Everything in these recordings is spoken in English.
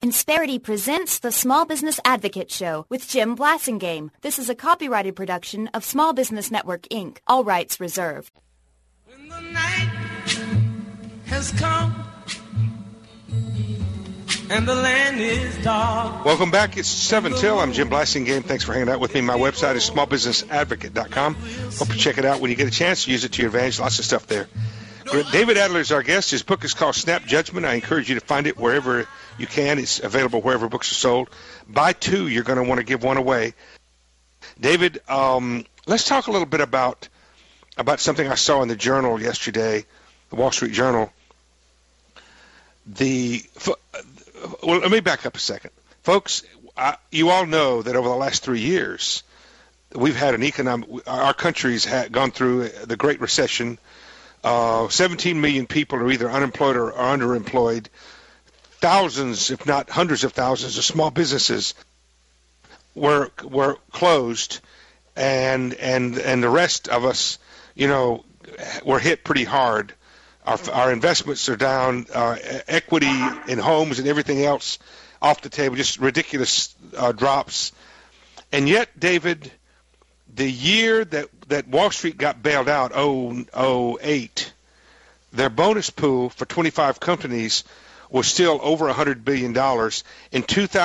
Insperity presents the Small Business Advocate Show with Jim Blasingame. This is a copyrighted production of Small Business Network, Inc. All rights reserved. When the night has come and the land is dark. Welcome back. It's 7 till. I'm Jim Blasingame. Thanks for hanging out with me. My website is smallbusinessadvocate.com. Hope you check it out when you get a chance. Use it to your advantage. Lots of stuff there. David Adler is our guest. His book is called Snap Judgment. I encourage you to find it wherever you can. It's available wherever books are sold. Buy two. You're going to want to give one away. David, let's talk a little bit about something I saw in the Journal yesterday, the Wall Street Journal. Well, let me back up a second. Folks, you all know that over the last 3 years, we've had our country's gone through the Great Recession. 17 million people are either unemployed or are underemployed. Thousands, if not hundreds of thousands, of small businesses were closed, and the rest of us, were hit pretty hard. Our investments are down, equity in homes and everything else off the table, just ridiculous drops. And yet, David, the year that Wall Street got bailed out, 2008, their bonus pool for 25 companies was still over $100 billion. In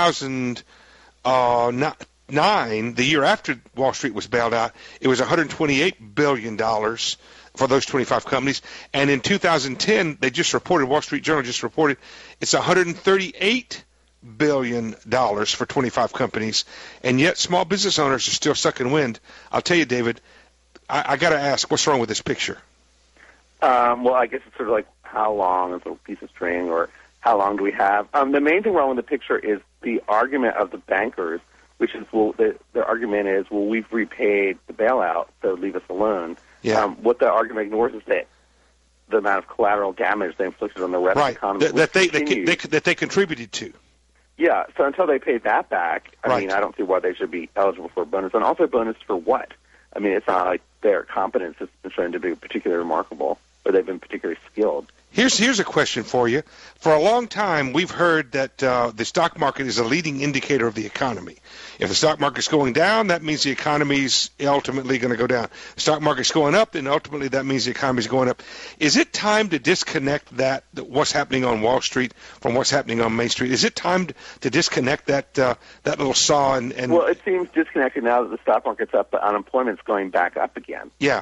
2009, the year after Wall Street was bailed out, it was $128 billion for those 25 companies. And in 2010, Wall Street Journal just reported, it's $138 billion for 25 companies. And yet small business owners are still sucking wind. I'll tell you, David, I got to ask, what's wrong with this picture? Well, I guess it's sort of like how long is a piece of string, or how long do we have? The main thing wrong with the picture is the argument of the bankers, which is, their argument is, we've repaid the bailout, so leave us alone. Yeah. What the argument ignores is that the amount of collateral damage they inflicted on the rest of the economy. That they contributed to. Yeah, so until they pay that back, I Right. mean, I don't see why they should be eligible for a bonus. And also a bonus for what? I mean, it's not like their competence has been shown to be particularly remarkable, or they've been particularly skilled. Here's a question for you. For a long time, we've heard that the stock market is a leading indicator of the economy. If the stock market's going down, that means the economy's ultimately going to go down. The stock market's going up, then ultimately that means the economy's going up. Is it time to disconnect what's happening on Wall Street from what's happening on Main Street? Is it time to disconnect that little saw? And Well, it seems disconnected now that the stock market's up, but unemployment's going back up again. Yeah.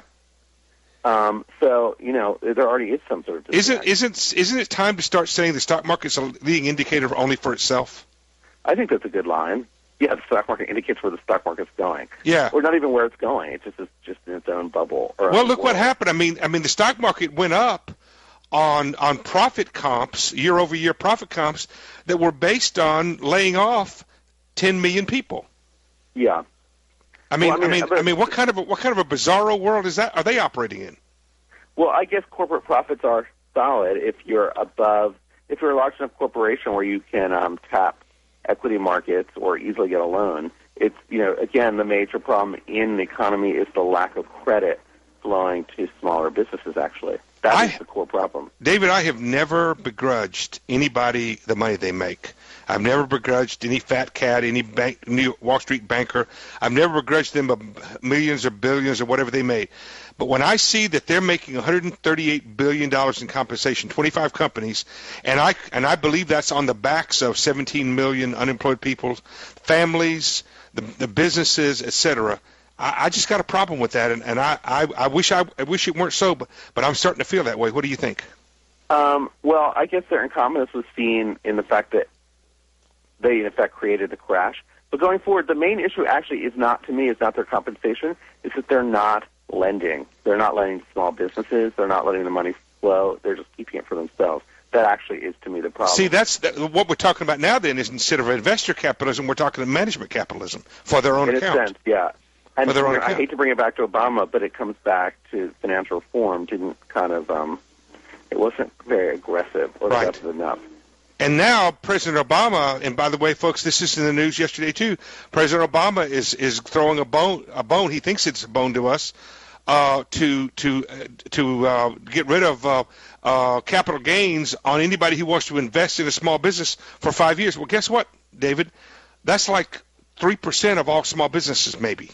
So, there already is some sort of disconnect. Isn't it time to start saying the stock market's a leading indicator only for itself? I think that's a good line. Yeah, the stock market indicates where the stock market's going. Yeah. Or not even where it's going. It's just in its own bubble. Well, look what happened. I mean, the stock market went up on profit comps, year-over-year profit comps, that were based on laying off 10 million people. Yeah. I mean, what kind of a bizarro world is that? Are they operating in? Well, I guess corporate profits are solid if you're a large enough corporation where you can tap equity markets or easily get a loan. It's, again, the major problem in the economy is the lack of credit flowing to smaller businesses, actually. That is the core problem. David, I have never begrudged anybody the money they make. I've never begrudged any fat cat, any New Wall Street banker. I've never begrudged them millions or billions or whatever they made. But when I see that they're making $138 billion in compensation, 25 companies, and I believe that's on the backs of 17 million unemployed people, families, the businesses, etc., I just got a problem with that, and I wish it weren't so, but I'm starting to feel that way. What do you think? Well, I guess their incompetence was seen in the fact that they, in effect, created the crash. But going forward, the main issue actually is not their compensation. It's that they're not lending. They're not lending to small businesses. They're not letting the money flow. They're just keeping it for themselves. That actually is, to me, the problem. See, what we're talking about now, then, is instead of investor capitalism, we're talking management capitalism for their own account. In a sense, yeah. And for their own account. I hate to bring it back to Obama, but it comes back to financial reform. Didn't kind of, it wasn't very aggressive or aggressive enough. And now President Obama, and by the way, folks, this is in the news yesterday too. President Obama is throwing a bone. He thinks it's a bone to us to get rid of capital gains on anybody who wants to invest in a small business for 5 years. Well, guess what, David? That's like 3% of all small businesses, maybe.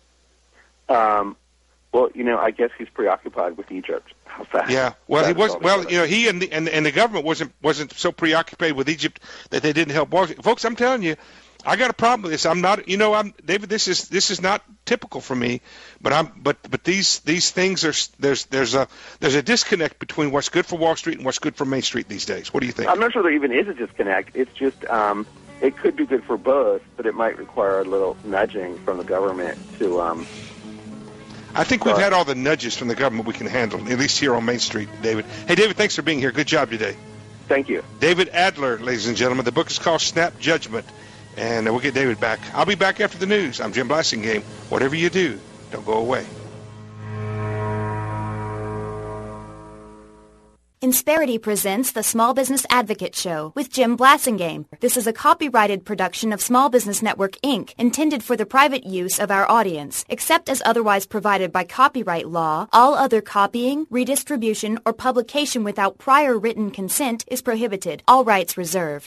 Well, I guess he's preoccupied with Egypt. How's that? Yeah. Well, he was. Well, together. he and the government wasn't so preoccupied with Egypt that they didn't help Wall Street. Folks, I'm telling you, I got a problem with this. I'm not. David. This is not typical for me. But these things are. There's a disconnect between what's good for Wall Street and what's good for Main Street these days. What do you think? I'm not sure there even is a disconnect. It's just it could be good for both, but it might require a little nudging from the government to. I think we've had all the nudges from the government we can handle, at least here on Main Street, David. Hey, David, thanks for being here. Good job today. Thank you. David Adler, ladies and gentlemen. The book is called Snap Judgment, and we'll get David back. I'll be back after the news. I'm Jim Blasingame. Whatever you do, don't go away. Insperity presents the Small Business Advocate Show with Jim Blasingame. This is a copyrighted production of Small Business Network, Inc., intended for the private use of our audience. Except as otherwise provided by copyright law, all other copying, redistribution, or publication without prior written consent is prohibited. All rights reserved.